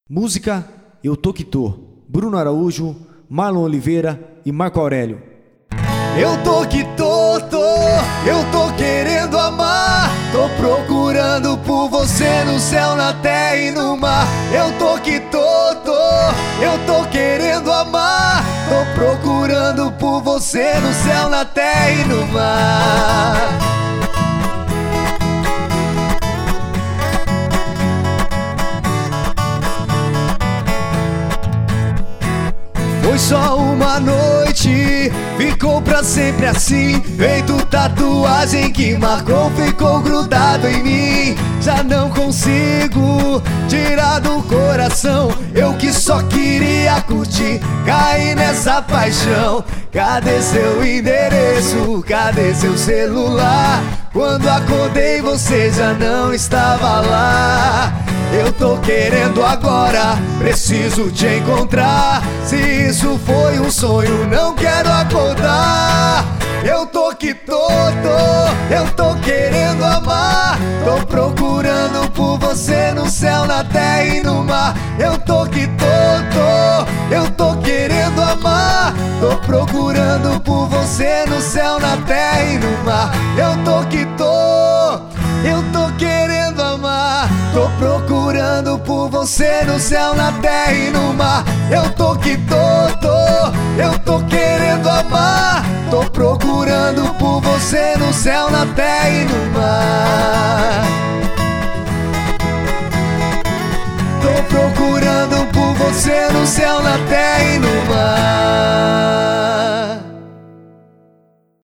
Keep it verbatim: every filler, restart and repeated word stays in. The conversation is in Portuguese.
Música Eu Tô Que Tô, Bruno Araújo, Marlon Oliveira e Marco Aurélio. Eu tô que tô, tô, eu tô querendo amar. Tô procurando por você no céu, na terra e no mar. Eu tô que tô, tô, eu tô querendo amar. Tô procurando por você no céu, na terra e no mar. Foi só uma noite, ficou pra sempre assim, feito tatuagem que marcou, ficou grudado em mim. Já não consigo tirar do coração, eu que só queria curtir, caí nessa paixão. Cadê seu endereço? Cadê seu celular? Quando acordei você já não estava lá. Eu tô querendo agora, preciso te encontrar. Se isso foi um sonho, não quero acordar. Eu tô que tô, tô, eu tô querendo amar. Tô procurando por você no céu, na terra e no mar. Eu tô que tô, tô, eu tô querendo amar. Tô procurando por você no céu, na terra e no mar. Eu tô que tô, eu tô querendo amar. Tô procurando por você no céu, na terra e no mar. Eu tô que tô, tô, eu tô querendo amar. Tô procurando por você no céu, na terra e no mar. Tô procurando por você no céu, na terra e no mar.